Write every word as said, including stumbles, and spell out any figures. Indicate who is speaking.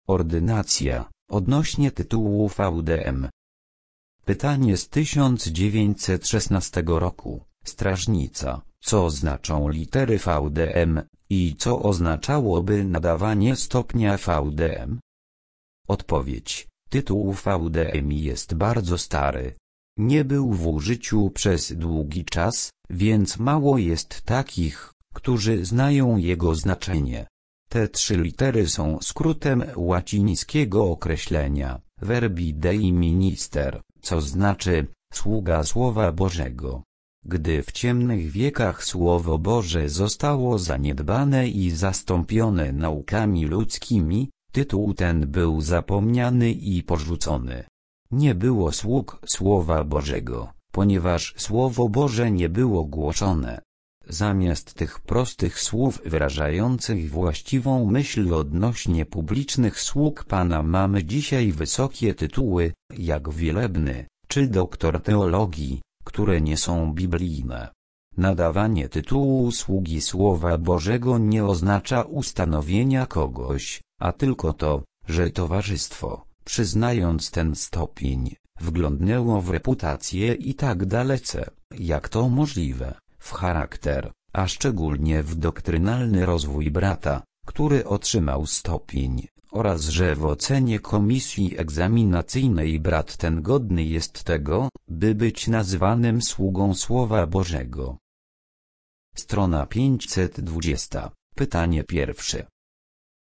Speaker 1: Ordynacja, odnośnie tytułu V D M. Pytanie z tysiąc dziewięćset szesnastego roku. Strażnica, co znaczą litery V D M, i co oznaczałoby nadawanie stopnia V D M? Odpowiedź. Tytuł V D M jest bardzo stary. Nie był w użyciu przez długi czas, więc mało jest takich, którzy znają jego znaczenie. Te trzy litery są skrótem łacińskiego określenia verbi Dei minister, co znaczy sługa Słowa Bożego. Gdy w ciemnych wiekach Słowo Boże zostało zaniedbane i zastąpione naukami ludzkimi, tytuł ten był zapomniany i porzucony. Nie było sług Słowa Bożego, ponieważ Słowo Boże nie było głoszone. Zamiast tych prostych słów wyrażających właściwą myśl odnośnie publicznych sług Pana mamy dzisiaj wysokie tytuły, jak wielebny, czy doktor teologii, które nie są biblijne. Nadawanie tytułu sługi Słowa Bożego nie oznacza ustanowienia kogoś, a tylko to, że towarzystwo, przyznając ten stopień, wglądnęło w reputację i tak dalece, jak to możliwe, w charakter, a szczególnie w doktrynalny rozwój brata, który otrzymał stopień, oraz że w ocenie komisji egzaminacyjnej brat ten godny jest tego, by być nazywanym sługą Słowa Bożego. Strona pięćset dwadzieścia. Pytanie pierwsze.